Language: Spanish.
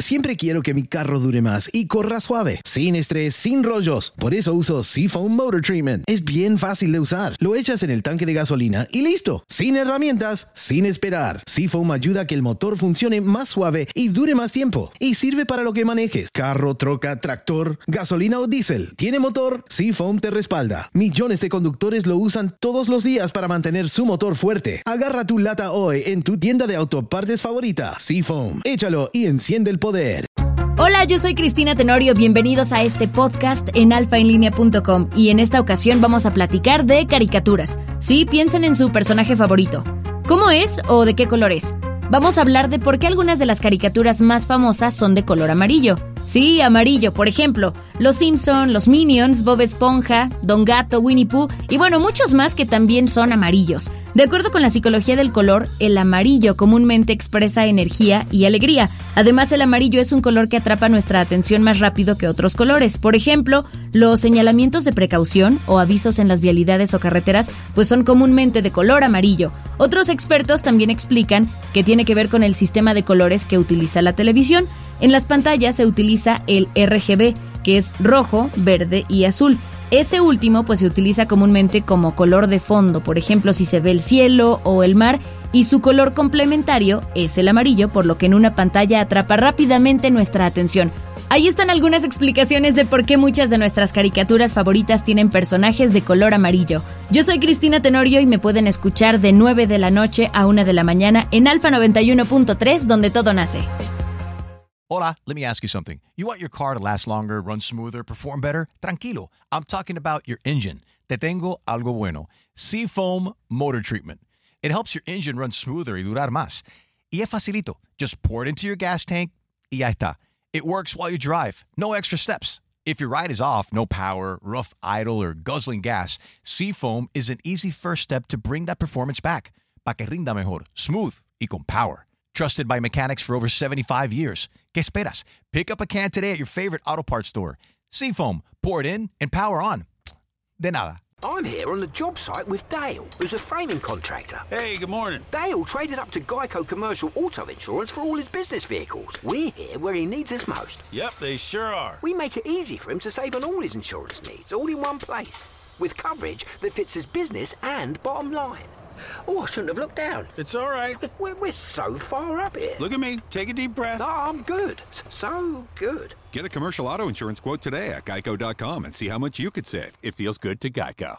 Siempre quiero que mi carro dure más y corra suave, sin estrés, sin rollos. Por eso uso Seafoam Motor Treatment. Es bien fácil de usar. Lo echas en el tanque de gasolina y listo. Sin herramientas, sin esperar. Seafoam ayuda a que el motor funcione más suave y dure más tiempo. Y sirve para lo que manejes. Carro, troca, tractor, gasolina o diésel. ¿Tiene motor? Seafoam te respalda. Millones de conductores lo usan todos los días para mantener su motor fuerte. Agarra tu lata hoy en tu tienda de autopartes favorita. Seafoam. Échalo y enciende el poder. Hola, yo soy Cristina Tenorio. Bienvenidos a este podcast en alfaenlinea.com. Y en esta ocasión vamos a platicar de caricaturas. Sí, piensen en su personaje favorito. ¿Cómo es o de qué color es? Vamos a hablar de por qué algunas de las caricaturas más famosas son de color amarillo. Sí, amarillo, por ejemplo, Los Simpson, Los Minions, Bob Esponja, Don Gato, Winnie Pooh y bueno, muchos más que también son amarillos. De acuerdo con la psicología del color, el amarillo comúnmente expresa energía y alegría. Además, el amarillo es un color que atrapa nuestra atención más rápido que otros colores. Por ejemplo, los señalamientos de precaución o avisos en las vialidades o carreteras pues son comúnmente de color amarillo. Otros expertos también explican que tiene que ver con el sistema de colores que utiliza la televisión. En las pantallas se utiliza el RGB, que es rojo, verde y azul. Ese último pues se utiliza comúnmente como color de fondo, por ejemplo si se ve el cielo o el mar, y su color complementario es el amarillo, por lo que en una pantalla atrapa rápidamente nuestra atención. Ahí están algunas explicaciones de por qué muchas de nuestras caricaturas favoritas tienen personajes de color amarillo. Yo soy Cristina Tenorio y me pueden escuchar de 9 de la noche a 1 de la mañana en Alfa 91.3, donde todo nace. Hola, let me ask you something. You want your car to last longer, run smoother, perform better? Tranquilo, I'm talking about your engine. Te tengo algo bueno. Seafoam Motor Treatment. It helps your engine run smoother y durar más. Y es facilito. Just pour it into your gas tank y ya está. It works while you drive. No extra steps. If your ride is off, no power, rough idle, or guzzling gas, Seafoam is an easy first step to bring that performance back. Pa' que rinda mejor, smooth y con power. Trusted by mechanics for over 75 years. ¿Qué esperas? Pick up a can today at your favorite auto parts store. Seafoam, pour it in and power on. De nada. I'm here on the job site with Dale, who's a framing contractor. Hey, good morning. Dale traded up to Geico Commercial Auto Insurance for all his business vehicles. We're here where he needs us most. Yep, they sure are. We make it easy for him to save on all his insurance needs, all in one place, with coverage that fits his business and bottom line. Oh, I shouldn't have looked down. It's all right. We're so far up here. Look at me. Take a deep breath. No, I'm good. So good. Get a commercial auto insurance quote today at geico.com and see how much you could save. It feels good to Geico.